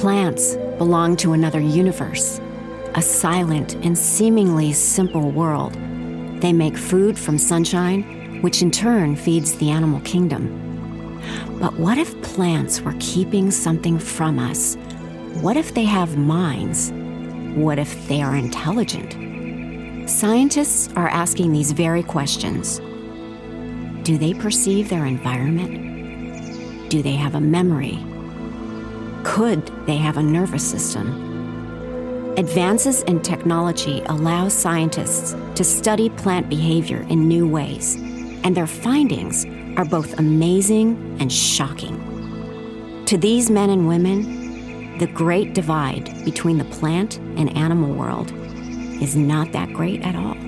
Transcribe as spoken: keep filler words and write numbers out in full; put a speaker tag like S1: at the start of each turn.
S1: Plants belong to another universe, a silent and seemingly simple world. They make food from sunshine, which in turn feeds the animal kingdom. But what if plants were keeping something from us? What if they have minds? What if they are intelligent? Scientists are asking these very questions. Do they perceive their environment? Do they have a memory? Could they have a nervous system? Advances in technology allow scientists to study plant behavior in new ways, and their findings are both amazing and shocking. To these men and women, the great divide between the plant and animal world is not that great at all.